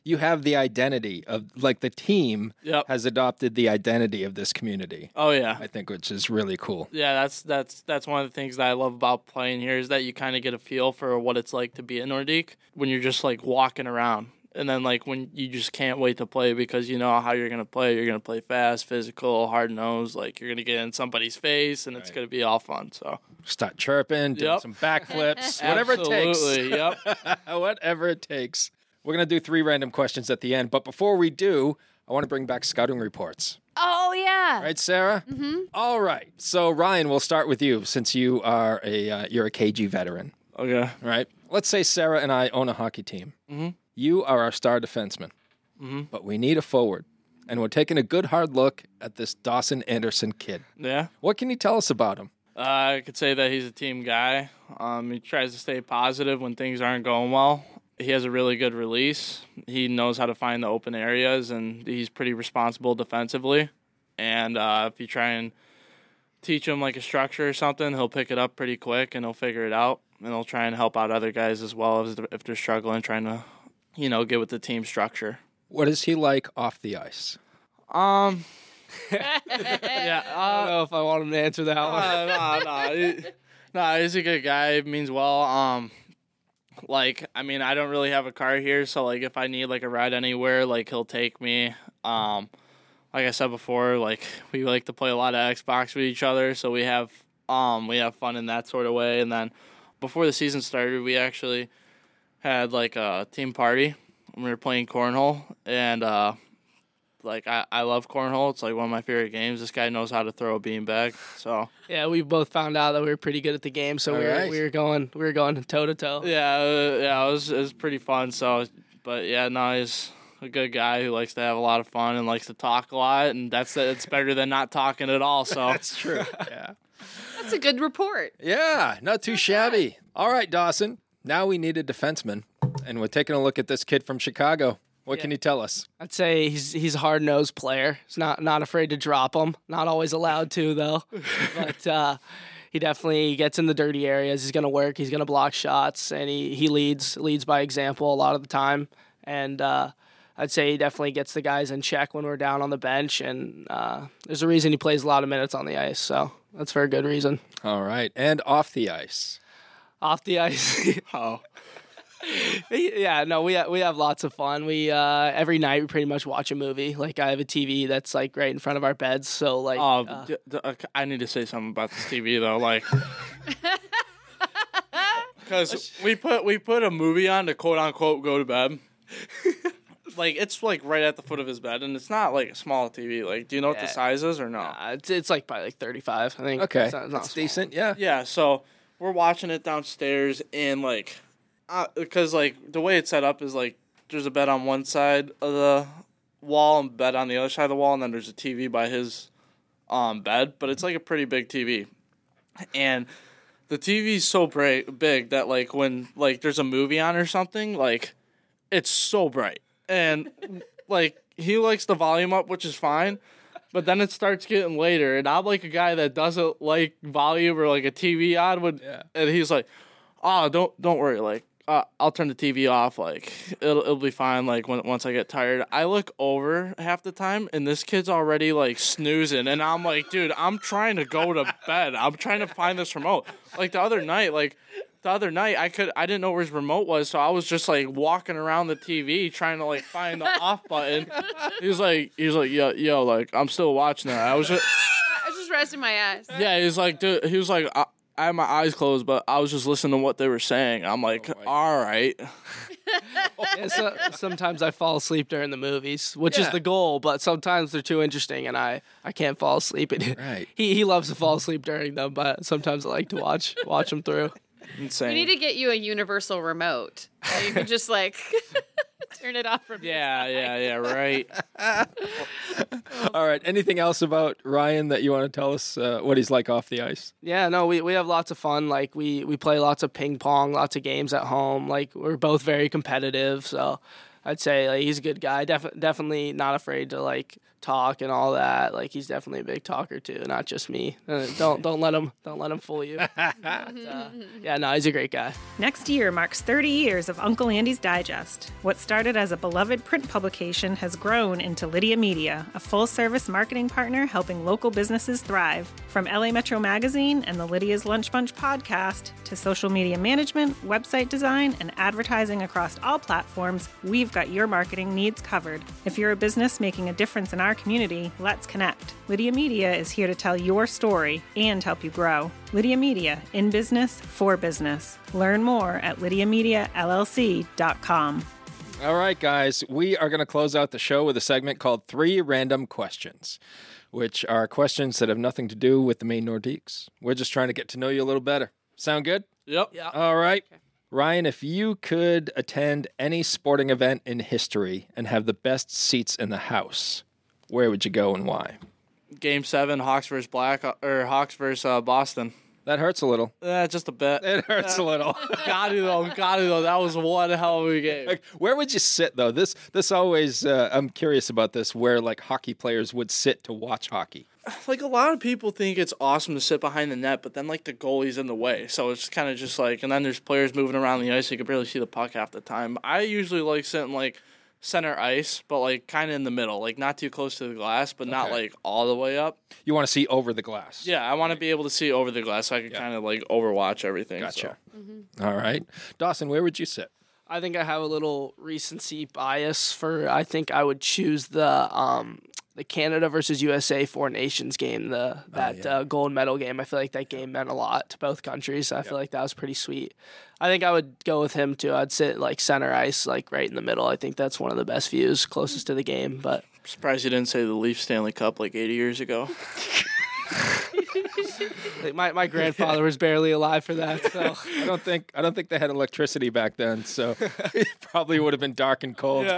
you have the identity of, like, the team Yep. has adopted the identity of this community. Oh yeah. I think, which is really cool. Yeah, that's that's that's one of the things that I love about playing here is that you kind of get a feel for what it's like to be in Nordique when you're just like walking around. And then like when you just can't wait to play because you know how you're going to play. You're going to play fast, physical, hard-nosed. Like you're going to get in somebody's face and it's Right. going to be all fun. So Start chirping, doing Yep. some backflips, whatever it takes. Absolutely, yep. Whatever it takes. We're going to do three random questions at the end. But before we do, I want to bring back scouting reports. Oh, yeah. Right, Sarah? Mm-hmm. All right. So, Ryan, we'll start with you since you are a uh, you're a K G veteran, Okay. right? Let's say Sarah and I own a hockey team. Mm-hmm. You are our star defenseman, Mm-hmm. but we need a forward. And we're taking a good hard look at this Dawson Anderson kid. Yeah. What can you tell us about him? Uh, I could say that he's a team guy. Um, he tries to stay positive when things aren't going well. He has a really good release. He knows how to find the open areas, and he's pretty responsible defensively. And uh, if you try and teach him like a structure or something, he'll pick it up pretty quick, and he'll figure it out. And he'll try and help out other guys as well if if they're struggling, trying to, you know, get with the team structure. What is he like off the ice? Um, yeah, I don't uh, know if I want him to answer that one. Uh, no, no, he, no, he's a good guy. He means well. Um, like, I mean, I don't really have a car here, so like, if I need like a ride anywhere, like he'll take me. Um, like I said before, like we like to play a lot of Xbox with each other, so we have um we have fun in that sort of way. And then before the season started, we actually had like a team party. We were playing cornhole, and uh. Like, I, I love cornhole. It's, like, one of my favorite games. This guy knows how to throw a beanbag, so. Yeah, we both found out that we were pretty good at the game, so we were, Alright. we were going we were going toe to toe. Yeah, uh, yeah, it was, it was pretty fun, so. But, yeah, no, he's a good guy who likes to have a lot of fun and likes to talk a lot, and that's it's better than not talking at all, so. That's true. Yeah. That's a good report. Yeah, not too shabby. All right, Dawson. Now we need a defenseman, and we're taking a look at this kid from Chicago. What can you tell us? I'd say he's he's a hard nosed player. He's not not afraid to drop him. Not always allowed to though, but uh, he definitely gets in the dirty areas. He's gonna work. He's gonna block shots, and he, he leads leads by example a lot of the time. And uh, I'd say he definitely gets the guys in check when we're down on the bench. And uh, there's a reason he plays a lot of minutes on the ice. So that's for a good reason. All right, and off the ice. Off the ice. Oh. Yeah, no, we ha- we have lots of fun. We uh, every night we pretty much watch a movie. Like I have a T V that's like right in front of our beds, so like. Oh, uh, d- d- uh, I need to say something about this T V though, like. Because we put we put a movie on to quote unquote go to bed. Like it's like right at the foot of his bed, and it's not like a small T V. Like, do you know what the Yeah. size is or no? uh, it's it's like probably like thirty-five, I think. Okay, It's not- it's not that's small. decent. Yeah. Yeah, so we're watching it downstairs, and like, because like the way it's set up is like there's a bed on one side of the wall and bed on the other side of the wall, and then there's a T V by his um bed, but it's like a pretty big T V, and the T V's so bright big that like when like there's a movie on or something, like it's so bright, and like he likes the volume up, which is fine. But then it starts getting later, and I'm like a guy that doesn't like volume or like a T V on. When, Yeah. And he's like, "Oh, don't don't worry. Like, uh, I'll turn the T V off. Like, it'll it'll be fine. Like, when once I get tired." I look over half the time, and this kid's already like snoozing, and I'm like, "Dude, I'm trying to go to bed. I'm trying to find this remote." Like the other night, like. The other night, I could I didn't know where his remote was, so I was just like walking around the T V trying to like find the off button. He was like, he was like, yo, yo, like I'm still watching that. I was just, I was just resting my eyes. yeah. He was like, dude, he was like, I, I had my eyes closed, but I was just listening to what they were saying. I'm like, Oh my all right. Yeah, so, sometimes I fall asleep during the movies, which is Yeah. the goal, but sometimes they're too interesting and I, I can't fall asleep. Right. He he loves to fall asleep during them, but sometimes I like to watch watch them through. Insane. We need to get you a universal remote. So you can just like turn it off from yeah, yeah, yeah. Right. All right. Anything else about Ryan that you want to tell us uh, what he's like off the ice? Yeah, no, we, we have lots of fun. Like we, we play lots of ping pong, lots of games at home. Like we're both very competitive, so I'd say like he's a good guy. Def- definitely not afraid to like talk and all that. Like he's definitely a big talker too, not just me. Uh, don't don't let him don't let him fool you. But, uh, yeah, no, he's a great guy. Next year marks thirty years of Uncle Andy's Digest. What started as a beloved print publication has grown into Lydia Media, a full-service marketing partner helping local businesses thrive. From L A Metro Magazine and the Lydia's Lunch Bunch podcast to social media management, website design, and advertising across all platforms, we've got your marketing needs covered. If you're a business making a difference in our community, let's connect. Lydia Media is here to tell your story and help you grow. Lydia Media, in business, for business. Learn more at lydia media l l c dot com. All right, guys, we are going to close out the show with a segment called Three Random Questions, which are questions that have nothing to do with the Maine Nordiques. We're just trying to get to know you a little better. Sound good? Yep. Yeah. All right. Ryan, if you could attend any sporting event in history and have the best seats in the house, where would you go and why? Game seven, Hawks versus Black or Hawks versus uh, Boston. That hurts a little. Eh, just a bit. It hurts a little. Got it though. Got it though. That was one hell of a game. Like, where would you sit though? This this always uh, I'm curious about this. Where like hockey players would sit to watch hockey. Like a lot of people think it's awesome to sit behind the net, but then like the goalie's in the way, so it's kind of just like. And then there's players moving around the ice. So you can barely see the puck half the time. I usually like sitting like center ice, but like kind of in the middle, like not too close to the glass, but not Okay. like all the way up. You want to see over the glass. Yeah, I want to be able to see over the glass, so I can Yeah. kind of like overwatch everything. Gotcha. So. All right, Dawson, where would you sit? I think I have a little recency bias for. I think I would choose the um the Canada versus U S A Four Nations game, the that yeah. uh, gold medal game. I feel like that game meant a lot to both countries. I feel like that was pretty sweet. I think I would go with him too. I'd sit like center ice, like right in the middle. I think that's one of the best views, closest to the game. But Surprised you didn't say the Leafs Stanley Cup like eighty years ago. like, my my grandfather was barely alive for that. So I don't think I don't think they had electricity back then, so it probably would have been dark and cold.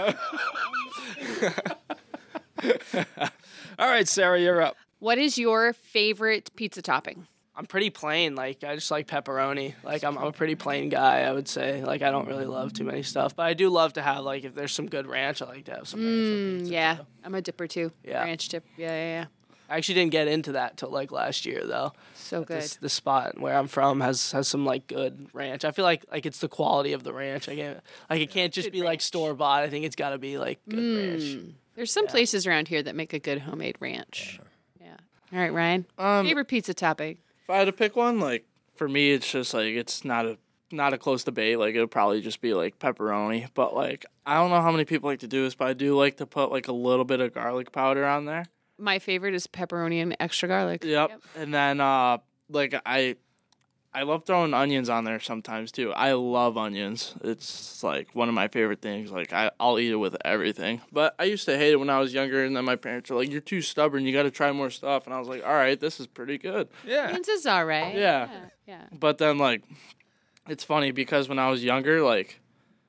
All right, Sarah, you're up. What is your favorite pizza topping? I'm pretty plain. Like I just like pepperoni. Like I'm, I'm a pretty plain guy, I would say. Like I don't really love too many stuff, but I do love to have like if there's some good ranch, I like to have some ranch on Mm, pizza, yeah, too. I'm a dipper too. Yeah. Ranch dip. Yeah, yeah, yeah. I actually didn't get into that till like last year though. So good. This, the spot where I'm from has has some like good ranch. I feel like like it's the quality of the ranch. I can't like it can't just be like store bought. I think it's got to be like good ranch. Mm. There's some places around here that make a good homemade ranch. Yeah. All right, Ryan. Um, Favorite pizza topping? If I had to pick one, like for me, it's just like it's not a not a close debate. Like it would probably just be like pepperoni. But like I don't know how many people like to do this, but I do like to put like a little bit of garlic powder on there. My favorite is pepperoni and extra garlic. Yep. And then uh like I I love throwing onions on there sometimes too. I love onions. It's like one of my favorite things. Like I, I'll eat it with everything. But I used to hate it when I was younger, and then my parents were like, "You're too stubborn. You got to try more stuff." And I was like, "All right, this is pretty good." Yeah. Onions is all right. Yeah. Yeah. yeah. But then like, it's funny because when I was younger, like,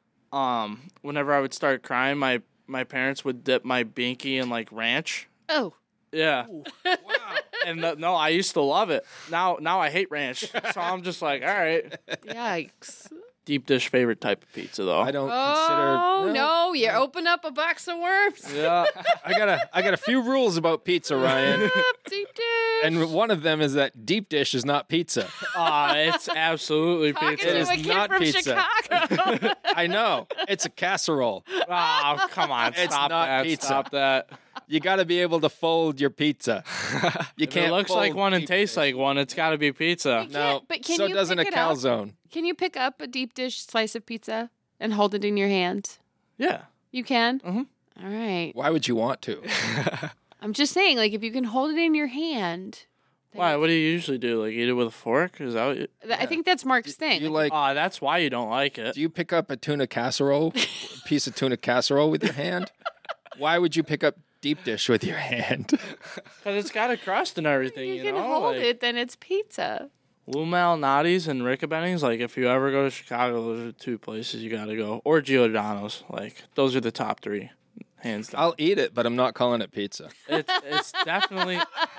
um, whenever I would start crying, my my parents would dip my binky in like ranch. Oh. Yeah. Wow. And uh, no, I used to love it. Now, now I hate ranch. So I'm just like, all right. Yikes. Deep dish favorite type of pizza though. I don't Oh, consider. no. You open up a box of worms. Yeah. I got a I got a few rules about pizza, Ryan, Deep dish. and one of them is that deep dish is not pizza. Ah, it's absolutely Talking pizza. It to is a kid not from pizza. Chicago. I know it's a casserole. Oh, come on. It's Stop not that. pizza. Stop that. You got to be able to fold your pizza. You If can't. it looks like fold one and deep tastes dish. like one, it's got to be pizza. No, But can so you doesn't pick a it up? calzone. Can you pick up a deep dish slice of pizza and hold it in your hand? Yeah. You can? Mhm. All right. Why would you want to? I'm just saying, like, if you can hold it in your hand. then Why? What do you usually do? Like eat it with a fork? Is that what you... th- I think that's Mark's thing. You like? Ah, that's why you don't like it. Do you pick up a tuna casserole, a piece of tuna casserole with your hand? Why would you pick up deep dish with your hand? Because it's got a crust and everything, you you, can know? hold like, it, then it's pizza. Lou Malnati's and Riccobenni's, like, if you ever go to Chicago, those are two places you got to go. Or Giordano's. Like, those are the top three, hands down. I'll eat it, but I'm not calling it pizza. It's, it's definitely...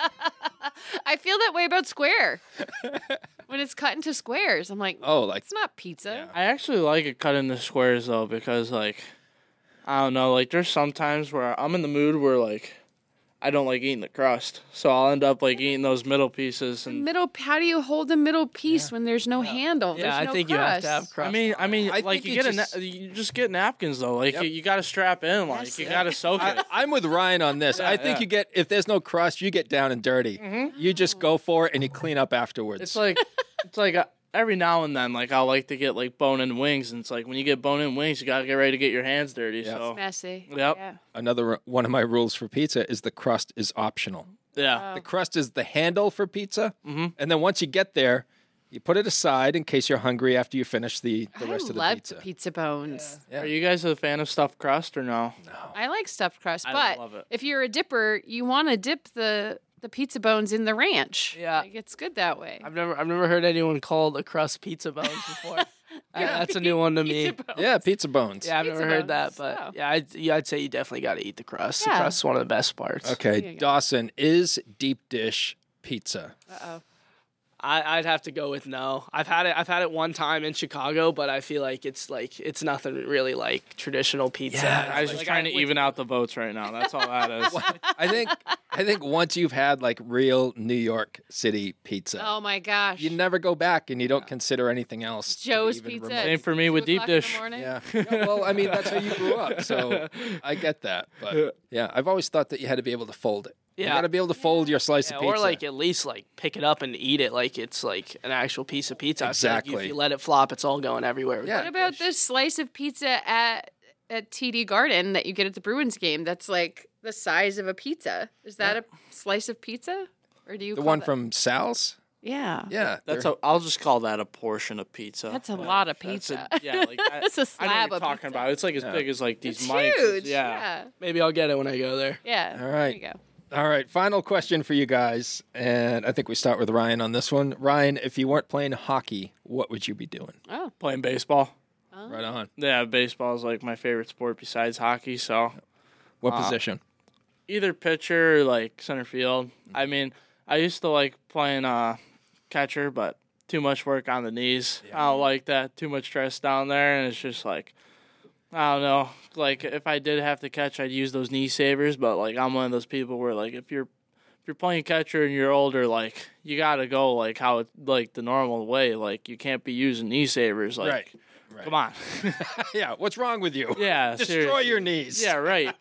I feel that way about square. When it's cut into squares, I'm like, Oh, like it's not pizza. I actually like it cut into squares, though, because, like... I don't know. Like, there's some times where I'm in the mood where, like, I don't like eating the crust. So I'll end up, like, eating those middle pieces. And Middle. How do you hold the middle piece when there's no handle? Yeah, There's I no think you have to crust. have crust. I mean, I mean, I like, think you you get just- a na- you just get napkins, though. Like, Yep. you, you got to strap in. Like, Yes, you yeah. got to soak it. I, I'm with Ryan on this. I think yeah. you get, if there's no crust, you get down and dirty. You just go for it and you clean up afterwards. It's like, it's like uh, every now and then, like, I'll like to get, like, bone-in wings. And it's like, when you get bone-in wings, you got to get ready to get your hands dirty. Yeah. So, Messy. Yep. Yeah. Another one of my rules for pizza is the crust is optional. yeah. Oh. The crust is the handle for pizza. Mm-hmm. And then once you get there, you put it aside in case you're hungry after you finish the, the rest I of the love pizza. pizza bones. Yeah. Are you guys a fan of stuffed crust or no? I like stuffed crust, I but love it. if you're a dipper, you want to dip the the pizza bones in the ranch. Yeah. Like, it's good that way. I've never I've never heard anyone call the crust pizza bones before. Uh, that's a new one to me. Pizza bones. Yeah, pizza bones. Yeah, I've Pizza never heard that, bones. but Oh. yeah, I'd, yeah, I'd say you definitely got to eat the crust. Yeah. The crust is one of the best parts. Okay, There you go. Dawson, is deep dish pizza? Uh-oh. I, I'd have to go with no. I've had it. I've had it one time in Chicago, but I feel like it's like it's nothing really like traditional pizza. Yeah, I was Like, just trying I- to with- even out the votes right now. That's all that is. I think I think once you've had like real New York City pizza, Oh my gosh. you never go back and you don't consider anything else. to Joe's even Pizza. remotely- Same for me with Two deep o'clock in the dish. morning? Yeah. Yeah, well, I mean, that's how you grew up, so I get that. But yeah, I've always thought that you had to be able to fold it. You Yeah. got to be able to fold your slice Yeah, of pizza. or like at least like pick it up and eat it like it's like an actual piece of pizza. I feel like Exactly. if you let it flop, it's all going everywhere. Yeah. What about this slice of pizza at at T D Garden that you get at the Bruins game? That's like the size of a pizza. Is that a slice of pizza, or do you the call one that- from Sal's? Yeah, Yeah, That's they're- a. I'll just call that a portion of pizza. That's a Like, lot of that's pizza. a- yeah, like that, That's a I know slab what of you're talking pizza. about. It's like as big as like these It's mics. huge. Yeah. Yeah, Maybe I'll get it when I go there. yeah. All right. There you go. All right, final question for you guys, and I think we start with Ryan on this one. Ryan, if you weren't playing hockey, what would you be doing? Oh, Playing baseball. Right on. Yeah, baseball is like my favorite sport besides hockey. So What Uh, position? either pitcher or like center field. I mean, I used to like playing uh catcher, but too much work on the knees. I don't like that. Too much stress down there, and it's just like I don't know. Like if I did have to catch, I'd use those knee savers. But like I'm one of those people where like if you're if you're playing catcher and you're older, like you gotta go like how it like the normal way. Like you can't be using knee savers. Like Right. Right. come on. Yeah, what's wrong with you? Yeah, Destroy seriously. your knees. Yeah, right.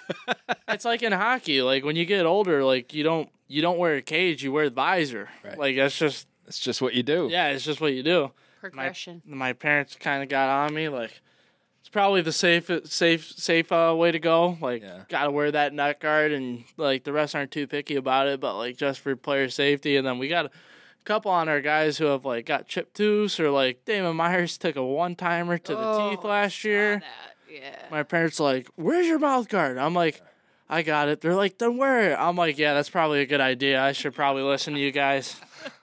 It's like in hockey. Like when you get older, like you don't you don't wear a cage, you wear the visor. Right. Like that's just It's just what you do. yeah, it's just what you do. My, progression. my parents kind of got on me like it's probably the safe safe safe uh, way to go. Like Yeah. got to wear that neck guard, and like the rest aren't too picky about it, but like just for player safety. And then we got a couple on our guys who have like got chipped tooth, or like Damon Myers took a one timer to the Oh, teeth I last saw year. that. Yeah. My parents are like, "Where's your mouth guard?" I'm like, "I got it." They're like, "Then wear it." I'm like, "Yeah, that's probably a good idea. I should probably listen to you guys."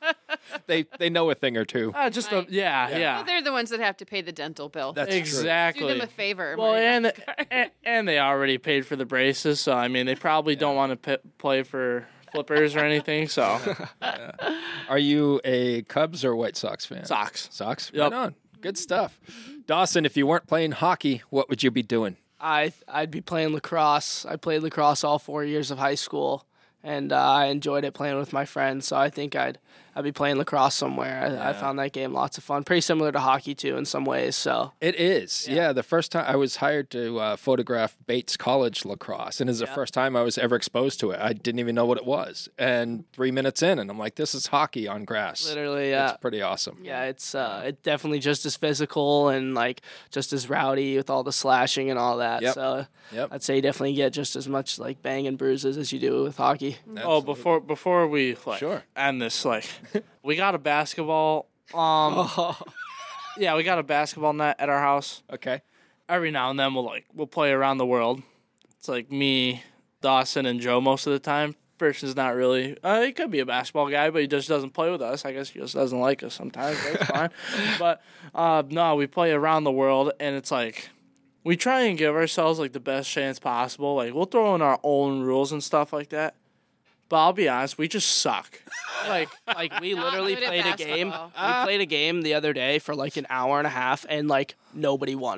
They they know a thing or two. Uh, just Right. a, yeah, Yeah. yeah, Well, they're the ones that have to pay the dental bill. That's true. exactly. Do them a favor. Well, Maria. and, and and they already paid for the braces, so I mean, they probably don't want to p- play for flippers or anything. So Are you a Cubs or White Sox fan? socks. Sox? Yep. Right on. Good stuff. Dawson, if you weren't playing hockey, what would you be doing? I I'd be playing lacrosse. I played lacrosse all four years of high school, and uh, I enjoyed it playing with my friends. So I think I'd I'd be playing lacrosse somewhere. I, I found that game lots of fun. Pretty similar to hockey too in some ways. So It is. Yeah. The first time I was hired to uh, photograph Bates College lacrosse, and it's the first time I was ever exposed to it. I didn't even know what it was. And three minutes in, and I'm like, this is hockey on grass. literally, yeah. It's pretty awesome. Yeah, it's uh, it definitely just as physical and like just as rowdy with all the slashing and all that. Yep. So Yep. I'd say you definitely get just as much like bang and bruises as you do with hockey. Oh, before before we like Sure. end this, like we got a basketball. Um, yeah, we got a basketball net at our house. Okay. Every now and then we'll like we'll play around the world. It's like me, Dawson, and Joe most of the time. Person's not really. Uh, he could be a basketball guy, but he just doesn't play with us. I guess he just doesn't like us sometimes. That's fine. But uh, no, we play around the world, and it's like we try and give ourselves like the best chance possible. Like we'll throw in our own rules and stuff like that. But I'll be honest, we just suck. Like like we Not literally good at played a game. basketball. We played a game the other day for like an hour and a half, and like nobody won.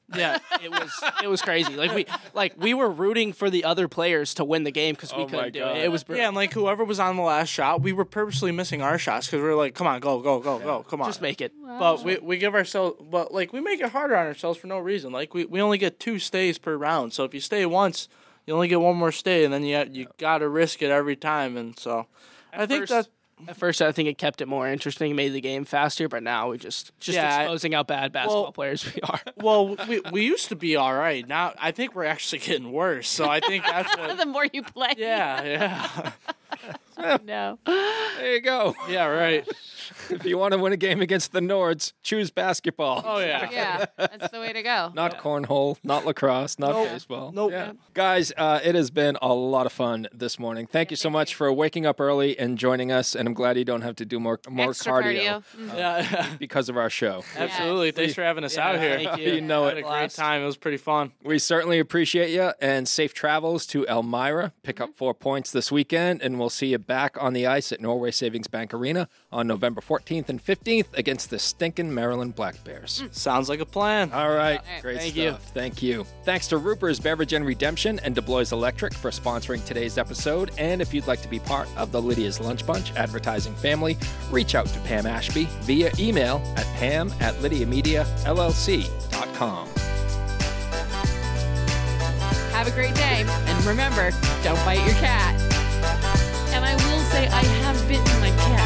Yeah, it was it was crazy. Like we like we were rooting for the other players to win the game because we Oh my couldn't do God. it. It was brilliant. Yeah, and like whoever was on the last shot, we were purposely missing our shots because we were like, come on, go, go, go, go, come on. Just make it. But we, we give ourselves, but like we make it harder on ourselves for no reason. Like we, we only get two stays per round. So if you stay once, you only get one more stay, and then you you got to risk it every time. And so I think first- that. At first, I think it kept it more interesting, made the game faster. But now we just just Yeah, I- exposing how bad basketball well- players we are. Well, we we used to be all right. Now I think we're actually getting worse. So I think that's what. The more you play. Yeah, yeah, No. There you go. yeah. Right. If you want to win a game against the Nords, choose basketball. Oh yeah. Yeah, that's the way to go. Not cornhole, not lacrosse, not Nope. baseball. Nope. Yeah. Guys, uh, it has been a lot of fun this morning. Thank you so much for waking up early and joining us. And I'm glad you don't have to do more more Extra cardio, cardio. Mhm. Yeah. because of our show. Absolutely. Thanks for having us out here. Thank you. You know Had it. a great time. It was pretty fun. We certainly appreciate you, and safe travels to Elmira. Pick up four points this weekend, and we'll see you back on the ice at Norway Savings Bank Arena on November fourteenth and fifteenth against the stinking Maryland Black Bears. Sounds like a plan. All right, right. great Thank stuff. you. Thank you. Thanks to Ruper's Beverage and Redemption and DeBlois Electric for sponsoring today's episode. And if you'd like to be part of the Lydia's Lunch Bunch advertising family, reach out to Pam Ashby via email at pam at lydia media l l c dot com. Have a great day. And remember, don't bite your cat. And I will say, I have bitten my cat.